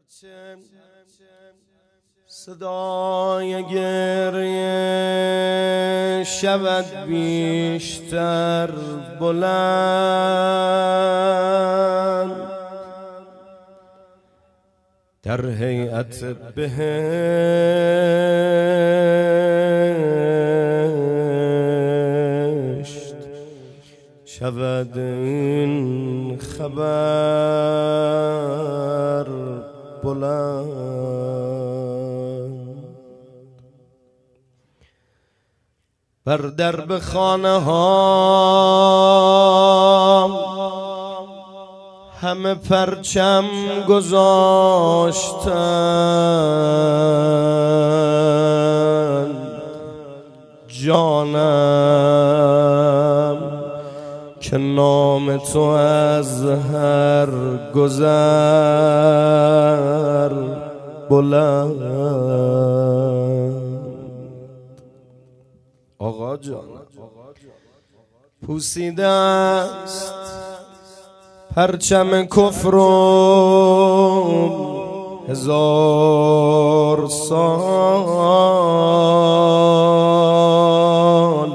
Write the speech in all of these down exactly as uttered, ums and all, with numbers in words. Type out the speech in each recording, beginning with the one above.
صدای گریه شود بیشتر بلند در هیئت بهشت شود این خبر بلند بر درب خانه ها همه پرچم گذاشتن جانم که نام تو از هر گذر بلند. آقا جان پوسیده است پرچم کفر و هزار سال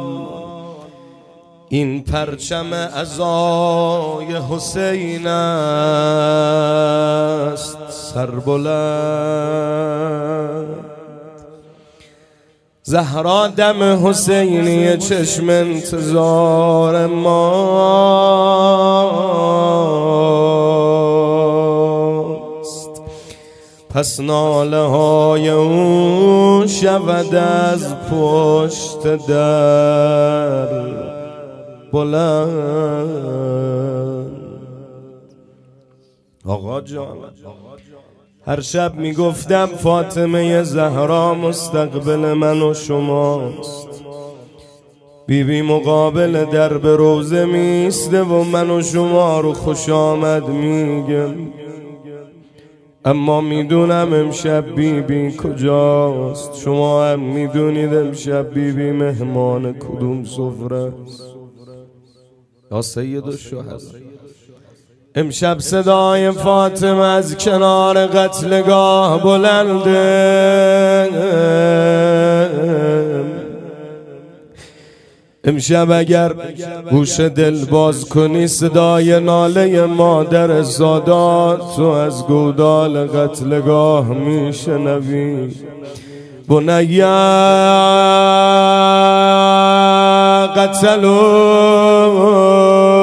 این پرچم عزای حسین است سربلند. زهرا دم حسینی چشم انتظار ماست، پس ناله های او شود از پشت در بلند. آقا جان هر شب میگفتم فاطمه زهرا مستقبل من و شماست، بیبی مقابل درب روزه میسته و من و شما رو خوش آمد میگم، اما میدونم امشب بیبی کجاست. شما هم میدونید امشب بیبی مهمان کدوم سفره است. یا سید الشهدا امشب صدای فاطمه از کنار قتلگاه بلنده. امشب اگر گوش دل باز کنی صدای ناله مادر سادات تو از گودال قتلگاه میشنوی. بنیا قتلوا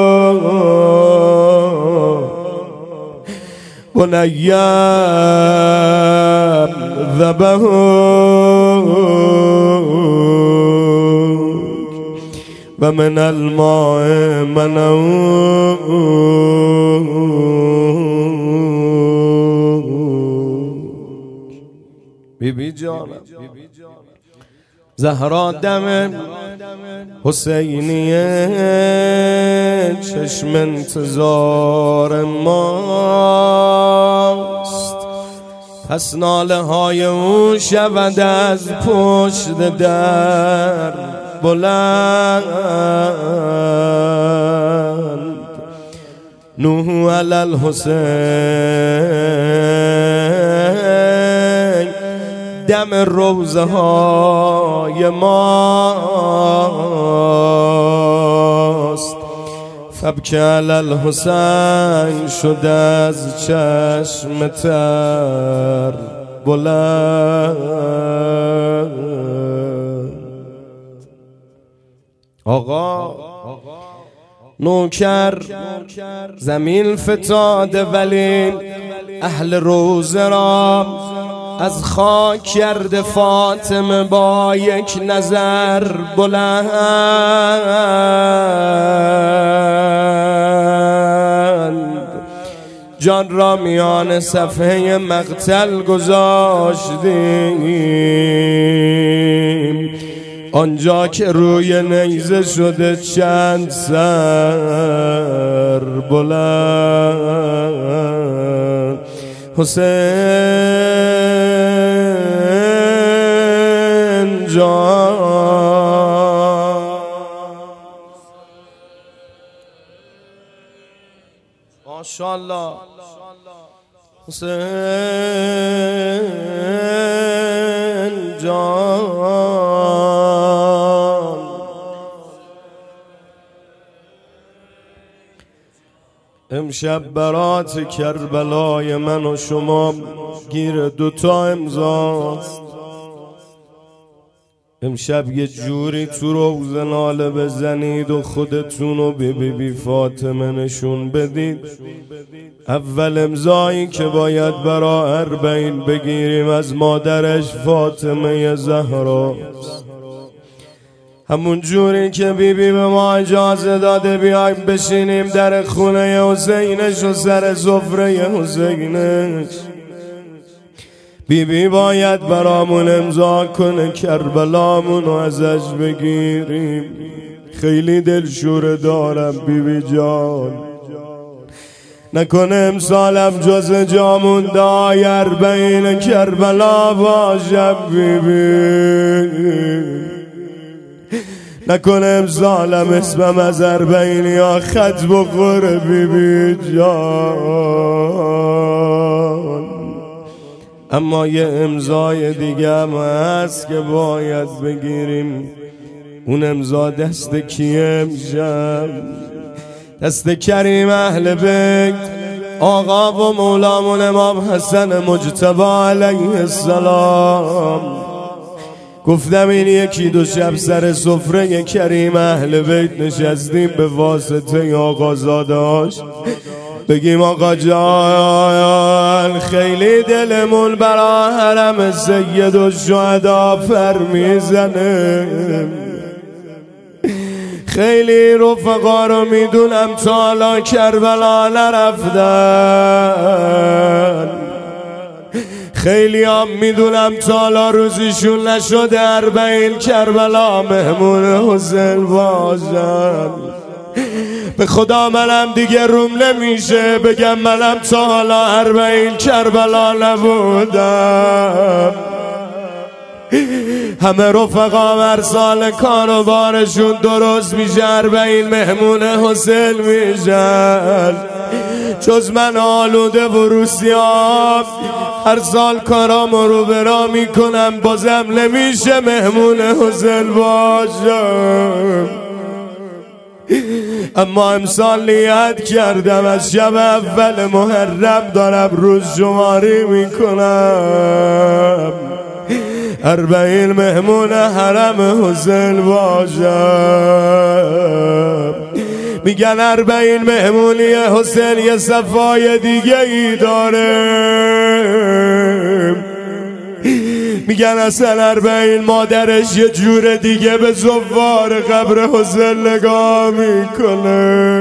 بنیا ذبحوا و من الماء منعوا. بیبی جانم زهرا دم حسینیه چشم انتظار ماست، پس ناله های او شود از پشت در بلند. نوح علی الحسین دم روزه های ماست، فبک علی الحسین شده از چشم تر بلند. آقا نوکر زمین فتاده ولی اهل روزه را از خاک کرد فاطمه با یک نظر بلند. جان را میان صفحه مقتل گذاشتیم، آنجا که روی نیزه شده چند سر بلند. حسین جان ماشاءالله حسین جان امشب برات کربلای من و شما گیر دوتا امضاست. امشب یه جوری تو روزه ناله بزنید و خودتونو به بی بی فاطمه نشون بدید. اول امضایی که باید برا اربعین بگیریم از مادرش فاطمه زهرا، همون جوری که بی بی به ما اجازه داده بیایم بشینیم در خونه حسینش و سر سفره حسینش. بی بی باید برامون امضا کنه کربلامونو ازش بگیریم. خیلی دلشوره دارم بی بی جان، نکنه امسالم جز جامون دای اربعین کربلا باشم بی بی. نکنه امسالم اسمم از اربعین یا خط بخوره بی بی جان. اما یه امضای دیگه هم هست که باید بگیریم. اون امضا دست کیه امشب؟ دست کریم اهل بیت آقا و مولامون امام حسن مجتبی علیه السلام. گفتم این یکی دو شب سر سفره کریم اهل بیت نشستیم به واسطه آقا زادهاش بگیم آقا جان خیلی دلمون برا حرم سید و شهدا پر میزنه. خیلی رفقا رو میدونم تا حالا کربلا نرفتن، خیلی هم میدونم تا حالا روزیشون نشده اربعین کربلا مهمون حسین باشن. به خدا منم دیگه روم نمیشه بگم منم تا حالا اربعین کربلا نبودم. همه رفقا هر سال کاروبارشون درست میشه اربعین مهمون حسین میشن، جز من آلوده و روسیام هر سال کارامو رو برا میکنم بازم نمیشه مهمون حسین باشم. اما امسال نیت کردم از شب اول محرم دارم روز شماری میکنم اربعین مهمون حرم حسین باشم. میگن اربعین مهمونی حسین یه صفای دیگه ای داره، میگن اصلا اربعین مادرش یه جور دیگه به زوار قبر حسین نگاه میکنه.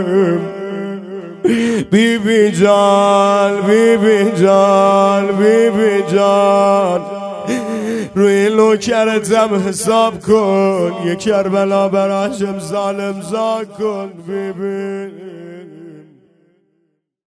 بی بی جان بی بی جان بی بی جان روی نوکرتم حساب کن، یه کربلا براش امضا امضا کن بی بی.